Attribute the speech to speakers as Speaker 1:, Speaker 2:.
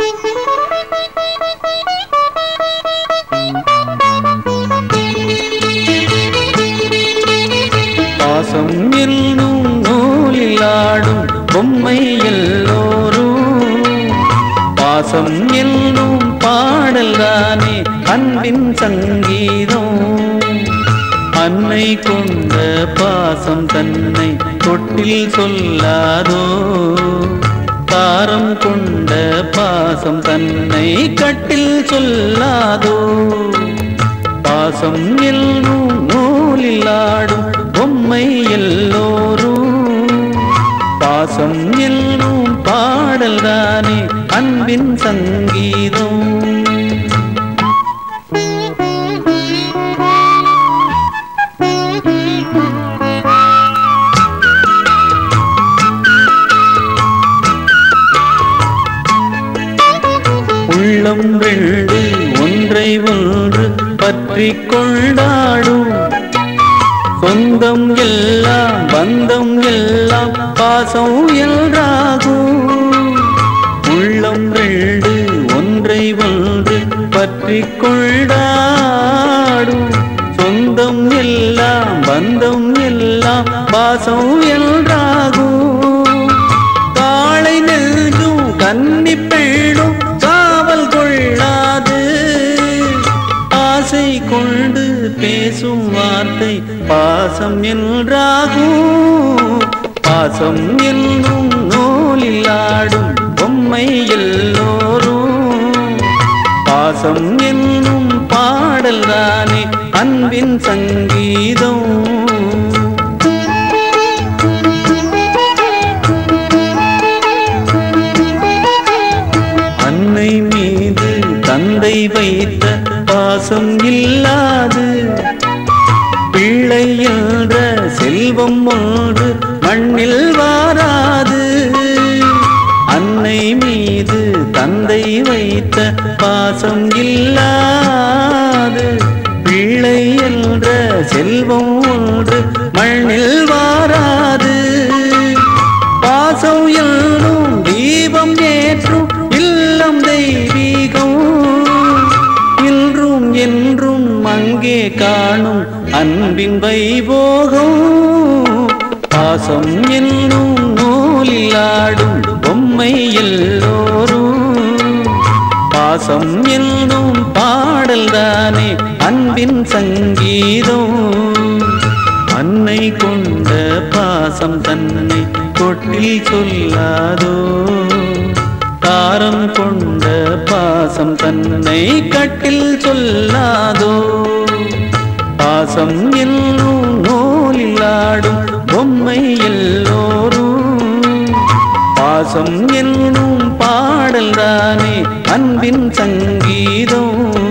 Speaker 1: பாசம் என்னும் நூலிலாடும் பொம்மை எல்லோரும் பாசம் என்னும் பாடல் தானே அன்பின் சங்கீதம். அன்னை கொண்ட பாசம் தன்னை தொட்டில் சொல்லாதோ, தாரம் கொண்ட பாசம் தன்னை கட்டில் சொல்லாதோ. பாசம் என்னும் நூலிலாடும் பொம்மை எல்லோரும் பாசம் என்னும் பாடல் தானே அன்பின் சங்கீதம். உள்ளம் ரெண்டு ஒன்றை ஒன்று பற்றி கொண்டாடும், சொந்தம் எல்லாம் பந்தம் எல்லாம் பாசம் என்றாகும். உள்ளம் ரெண்டு ஒன்றை ஒன்று பற்றி கொண்டாடும், சொந்தம் எல்லாம் பந்தம் எல்லாம் பாசம் என்றாகும். காளை நெல்லும் கன்னி பெண்ணும் காவல் கொள்ளாது, ஆசை கொண்டு பேசும் வார்த்தை பாசம் என்றாகும். பாசம் என்னும் நூலிலாடும் பொம்மை எல்லோரும் பாசம் என்னும் பாடல் தானே அன்பின் சங்கீதம். அன்னை மீது தந்தை வைத்த பாசம் இல்லாது, பிள்ளை என்ற செல்வம் ஒன்று மண்ணில் வாராது. அன்னை மீது தந்தை வைத்த பாசம் இல்லாது, பிள்ளை என்ற செல்வம் ஒன்று மண்ணில் வாராது. பாசம் என்னும் தீபம் ஏற்றும் இல்லம் தெய்வீகம், இன்றும் என்றும் அங்கே காணும் அன்பின் வைபோகம். பாசம் என்னும் நூலிலாடும் பொம்மை எல்லோரும் பாசம் என்னும் பாடல் தானே அன்பின் சங்கீதம். அன்னை கொண்ட பாசம் தன்னை தொட்டில் சொல்லாதோ, தாரம் கொண்ட பாசம் தன்னை கட்டில் சொல்லாதோ. பாசம் என்னும் நூலிலாடும் பொம்மை எல்லோரும் பாசம் என்னும் பாடல் தானே அன்பின் சங்கீதம்.